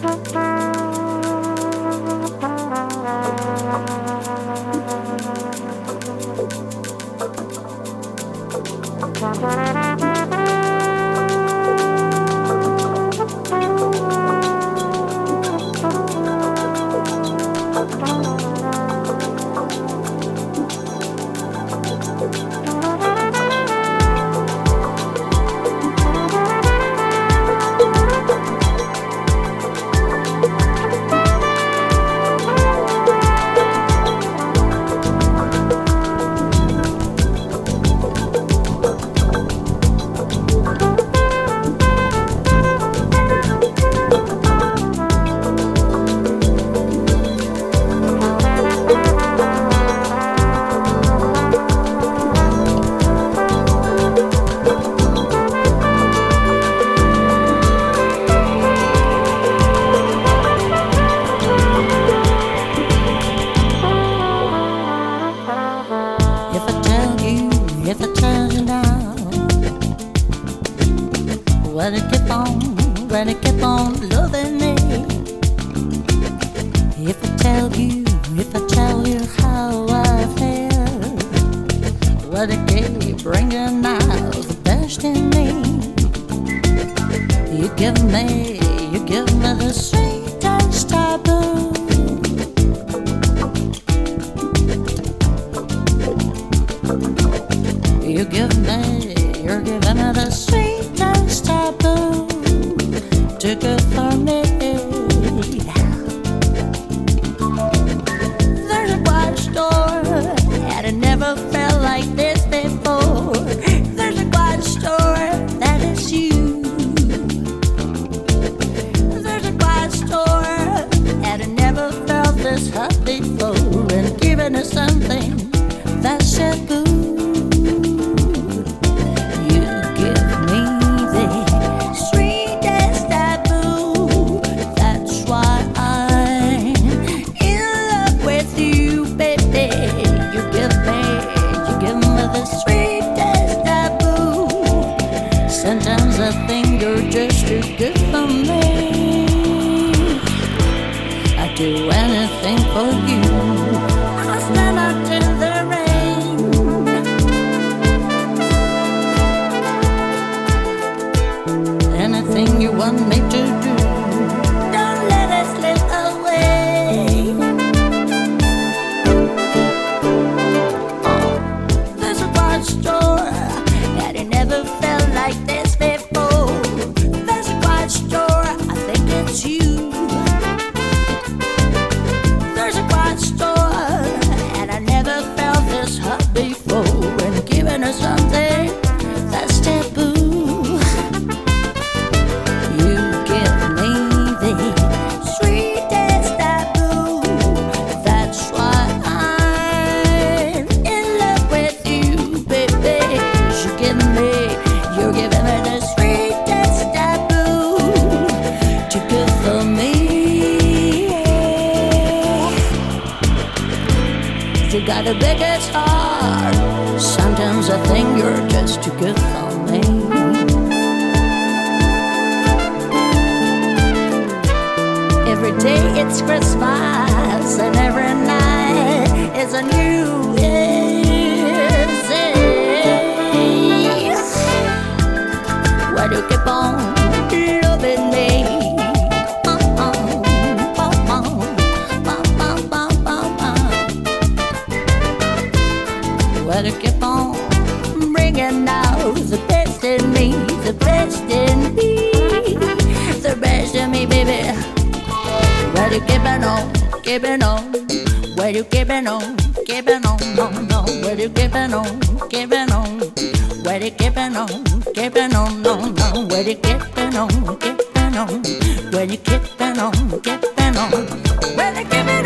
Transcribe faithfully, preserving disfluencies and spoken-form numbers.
Will you keep on, will you keep on loving me? If I tell you, if I tell you how I feel, will you keep bringing out the best in me? You give me, you give me the sweetest taboo. You give me, you're giving me the sweetest taboo. Too good for me. There's a quiet store, and it never felt like this before. There's a quiet store, that is you. There's a quiet store, and it never felt this hot before. And giving us something that's taboo. Sometimes I think you're just too good for me. I'd do anything for you. I'll stand out in the rain. Anything you want me to do, don't let it slip away. Oh, there's a quiet store, and it never felt like this. You. There's a quiet store, and I never felt this hot before. And giving her something that's taboo. You give me the sweetest taboo. That's why I'm in love with you, baby. You give me, you're giving me the sweetest taboo. Too good for me. You got the biggest heart. Sometimes I think you're just too good for me. Every day it's Christmas, and every night is a New Year's Eve. Why do you keep on loving me? Why do you keep on bringing out the best in me, the best in me, the best in me, baby? Why do you keep on, keeping on? Why do you keep on, keeping on, no, no? Why do you keep on, keeping on? Why do you keep on, keeping on, no, no? Why do you keep on, keeping on? Why do you keep on, keeping on? Why do you keep on?